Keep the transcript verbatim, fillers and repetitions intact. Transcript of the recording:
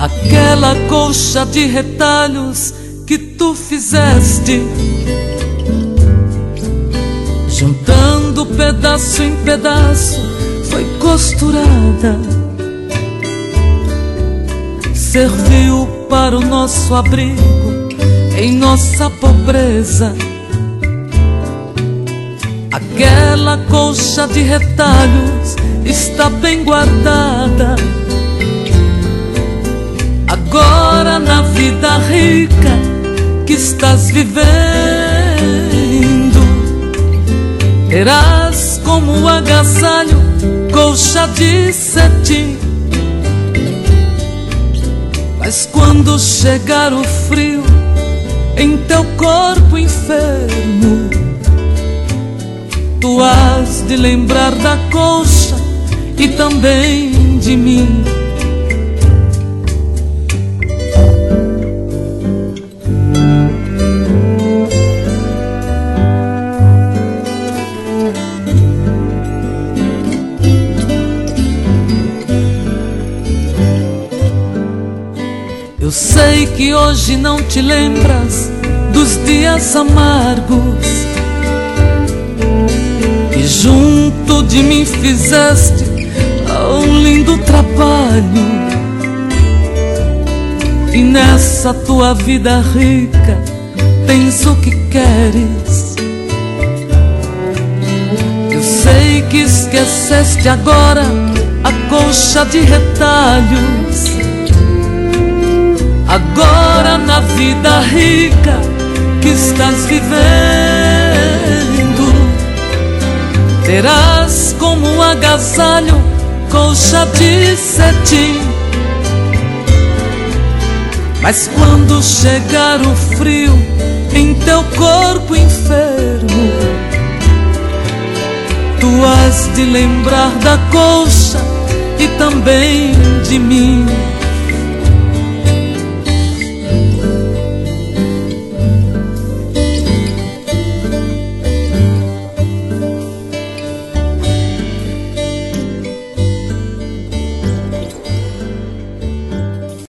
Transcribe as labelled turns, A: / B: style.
A: aquela colcha de retalhos que tu fizeste, juntando pedaço em pedaço, foi costurada, serviu para o nosso abrigo em nossa pobreza. Aquela colcha de retalhos está bem guardada. Agora na vida rica que estás vivendo, terás como agasalho colcha de cetim. Mas quando chegar o frio em teu corpo enfermo, tu has de lembrar da colcha e também de mim. Eu sei que hoje não te lembras dos dias amargos que junto de mim fizeste um lindo trabalho. E nessa tua vida rica tens o que queres. Eu sei que esqueceste agora a colcha de retalhos. Agora na vida rica que estás vivendo, terás como agasalho colcha de cetim. Mas quando chegar o frio em teu corpo enfermo, tu has de lembrar da colcha e também de mim.